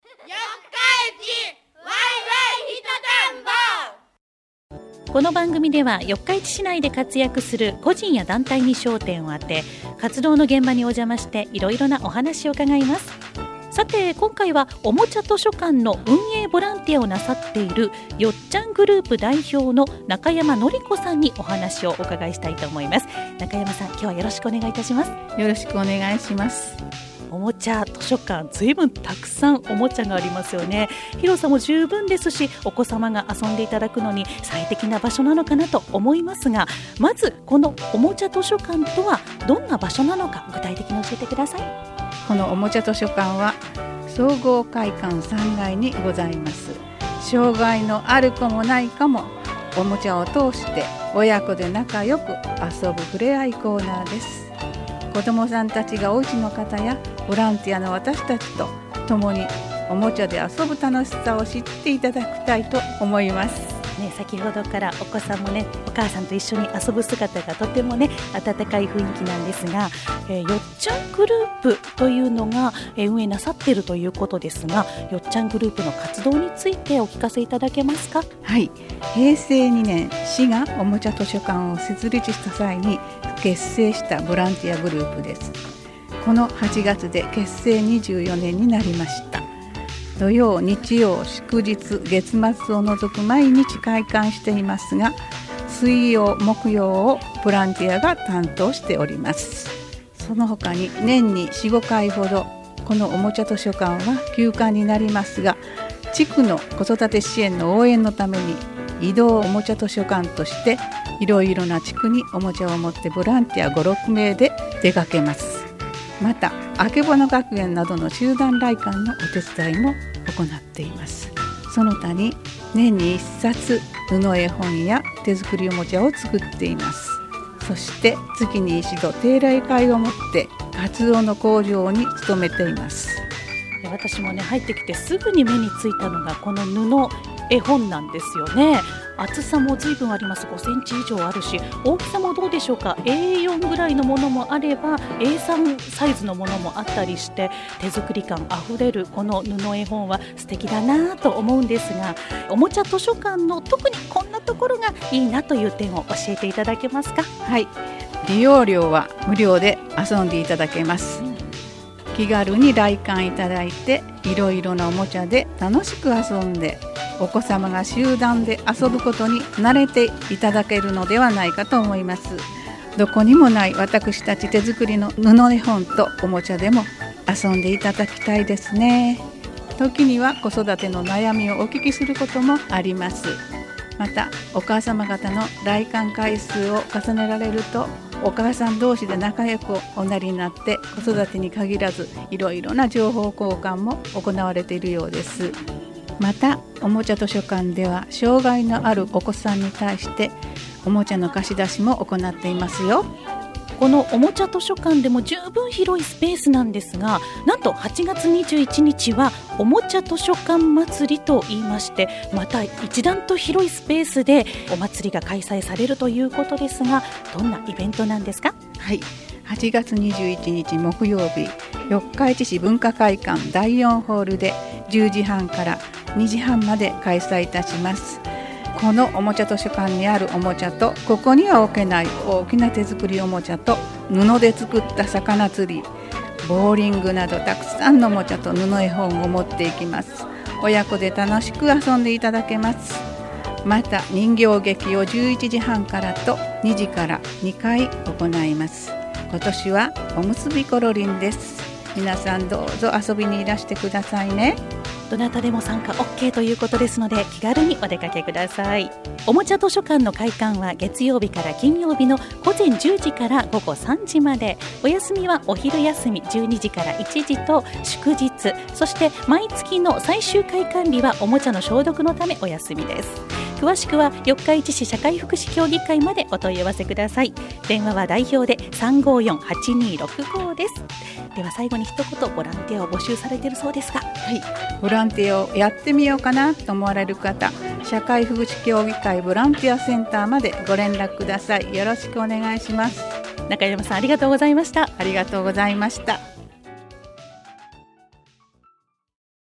この番組では四日市市内で活躍する個人や団体に焦点を当て、活動の現場にお邪魔していろいろなお話を伺います。さて今回はおもちゃ図書館の運営ボランティアをなさっているよっちゃんグループ代表の中山典子さんにお話をお伺いしたいと思います。中山さん、今日はよろしくお願いいたします。 よろしくお願いします。 おもちゃ図書館、ずいぶんたくさんおもちゃがありますよね。広さも十分ですし、お子様が遊んでいただくのに最適な場所なのかなと思いますが、まずこのおもちゃ図書館とはどんな場所なのか、具体的に教えてください。 このおもちゃ図書館は総合会館3階にございます。障害のある子もない子もおもちゃを通して親子で仲良く遊ぶふれあいコーナーです。子どもさんたちがお家の方やボランティアの私たちと共におもちゃで遊ぶ楽しさを知っていただきたいと思います。 先ほどからお子さんもね、お母さんと一緒に遊ぶ姿がとてもね、温かい雰囲気なんですが、よっちゃんグループというのが運営なさっているということですが、よっちゃんグループの活動についてお聞かせいただけますか。 はい、平成2年市がおもちゃ図書館を設立した際に結成したボランティアグループです。この8月で結成24年になりました。土曜、日曜、祝日、月末を除く毎日開館していますが、水曜、木曜をボランティアが担当しております。その他に年に 4,5 回ほどこのおもちゃ図書館は休館になりますが、地区の子育て支援の応援のために移動おもちゃ図書館としていろいろな地区におもちゃを持ってボランティア 5,6 名で出かけます。またあけぼの学園などの集団来館のお手伝いも行っています。その他に年に1冊布絵本や手作りおもちゃを作っています。そして月に一度定例会を持って活動の向上に努めています。 私もね、入ってきてすぐに目についたのがこの布絵本なんですよね。厚さも随分あります。5センチ以上あるし、大きさもどうでしょうか。 A4 ぐらいのものもあれば A3 サイズのものもあったりして、手作り感あふれるこの布絵本は素敵だなと思うんですが、おもちゃ図書館の特にこんなところがいいなという点を教えていただけますか。 はい、利用料は無料で遊んでいただけます。気軽に来館いただいて、いろいろなおもちゃで楽しく遊んで、お子様が集団で遊ぶことに慣れていただけるのではないかと思います。どこにもない私たち手作りの布絵本とおもちゃでも遊んでいただきたいですね。時には子育ての悩みをお聞きすることもあります。またお母様方の来館回数を重ねられると、お母さん同士で仲良くおなりになって、子育てに限らずいろいろな情報交換も行われているようです。またおもちゃ図書館では障害のあるお子さんに対しておもちゃの貸し出しも行っていますよ。 このおもちゃ図書館でも十分広いスペースなんですが、なんと8月21日はおもちゃ図書館祭りと言いまして、また一段と広いスペースでお祭りが開催されるということですが、どんなイベントなんですか。 はい、8月21日木曜日、四日市市文化会館第4ホールで10時半から2時半まで開催いたします。このおもちゃ図書館にあるおもちゃと、ここには置けない大きな手作りおもちゃと、布で作った魚釣り、ボーリングなどたくさんのおもちゃと布絵本を持っていきます。親子で楽しく遊んでいただけます。また人形劇を11時半からと2時から2回行います。今年はおむすびコロリンです。皆さんどうぞ遊びにいらしてくださいね。 どなたでも参加 OK ということですので、気軽にお出かけください。おもちゃ図書館の開館は月曜日から金曜日の午前10時から午後3時まで、お休みはお昼休み12時から1時と祝日、そして毎月の最終開館日はおもちゃの消毒のためお休みです。詳しくは四日市市社会福祉協議会までお問い合わせください。電話は代表で 354-8265 です。では最後に一言、ボランティアを募集されているそうですが。 はい、ボランティアをやってみようかなと思われる方、社会福祉協議会ボランティアセンターまでご連絡ください。よろしくお願いします。 中山さん、ありがとうございました。 ありがとうございました。